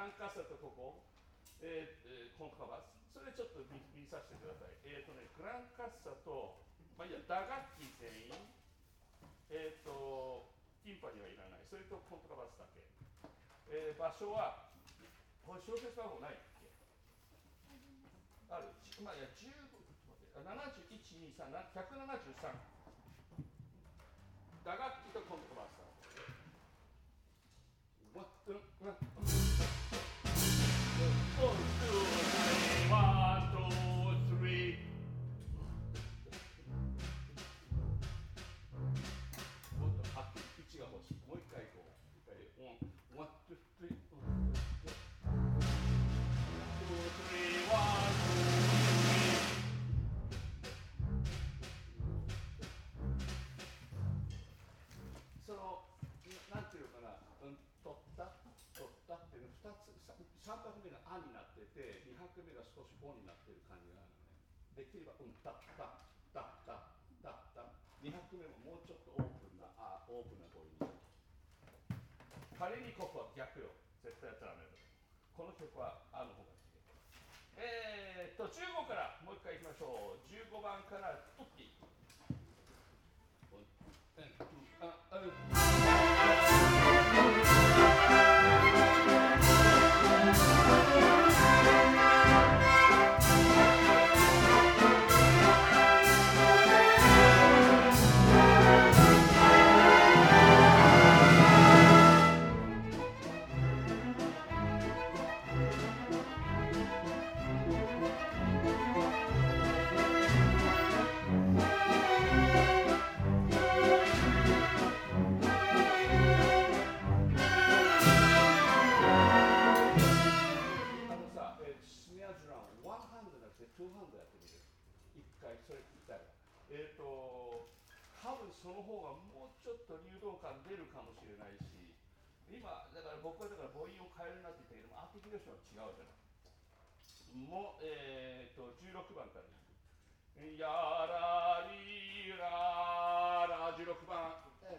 ランカッサとここ、コントラバス、それちょっと 見させてください。グランカッサと、まあ、いや打楽器全員、ティンパニーはいらない、それとコントラバスだけ。場所は、これ小説番号ないっけ？ある、まあ、いや、15、71、2、3、173。打楽器とコントラバスだ。もっとはっきりピッチが欲しい。もう一回こう。1、2、3、その、なんていうかな、取ったっていうの2つ、3拍目があになってて、2拍目が少しおになってる感じがあるのね。できれば、たった2拍目ももうちょっとオープンな語彙に。仮にここは逆よ。絶対やったらダメだ。この曲はあの方が綺麗。15からもう一回いきましょう。15番から取っていく。多分その方がもうちょっと流動感出るかもしれないし、今だから僕はだから母音を変えるなって言ったけども、アーティキュレーションは違うじゃない。もう16番からいく。やらりらら16番。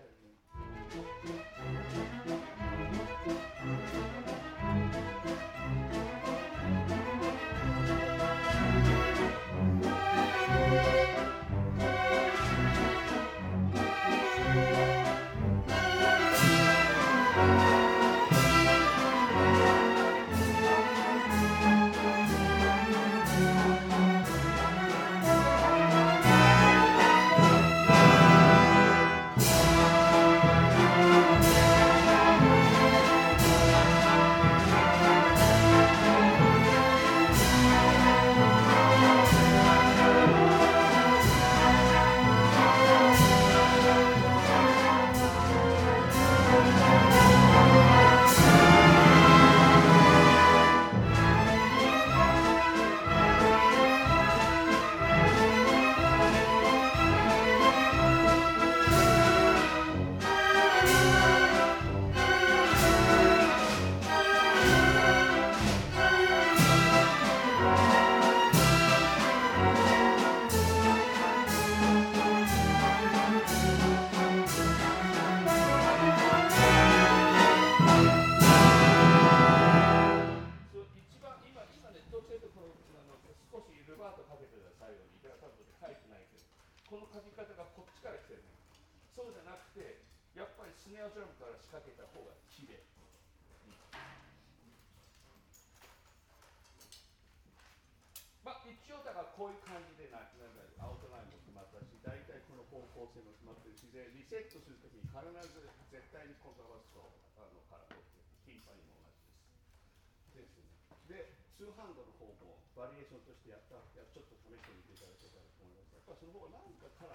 この書き方がこっちから来てるね。そうじゃなくて、やっぱりスネアドラムから仕掛けた方が綺麗。まあ一応だからこういう感じでアウトラインも決まったし、大体この方向性も決まってるし、でリセットするときに必ず絶対にコントラバスをから取ってティンパニーも同じです。で、ツーハンドの方もバリエーションとしてちょっと試してみていただけたらと思います。やっぱりその方がなんかカラ